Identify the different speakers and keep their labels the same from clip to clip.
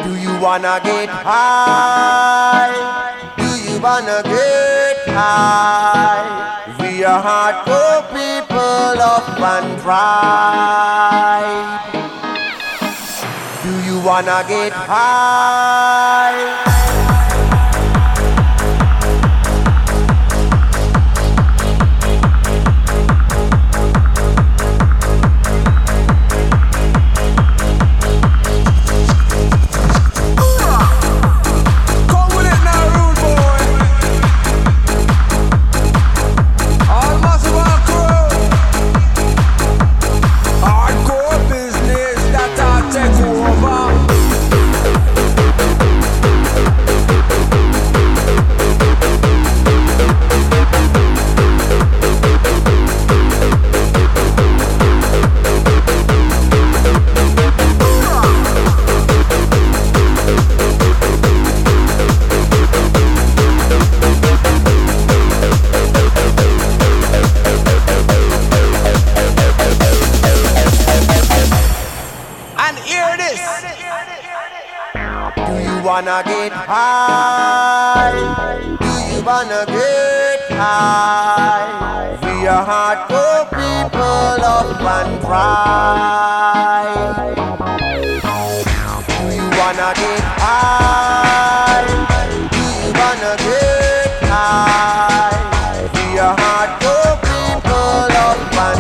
Speaker 1: Do you wanna get high? Do you wanna get high? We are hardcore people of one tribe. Do you wanna get high? Wanna get high? Do you wanna get high? We are hardcore people of one tribe. Do you wanna get high? Do you wanna get high? We are hardcore people of one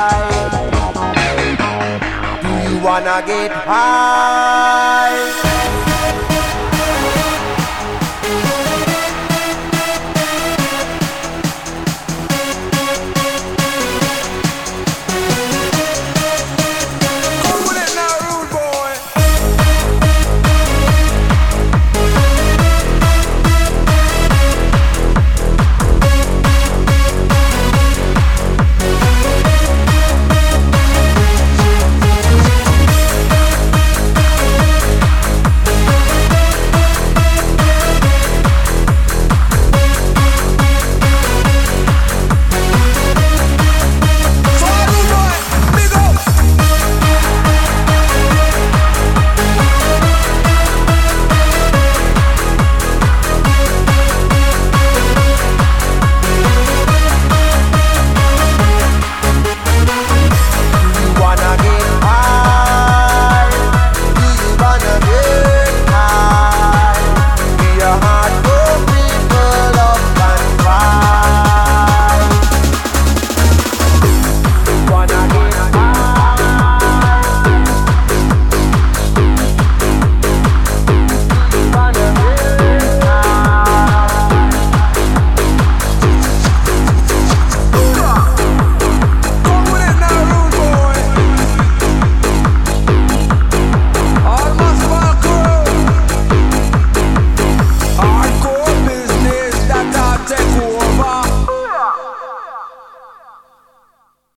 Speaker 1: tribe. Do you wanna get high?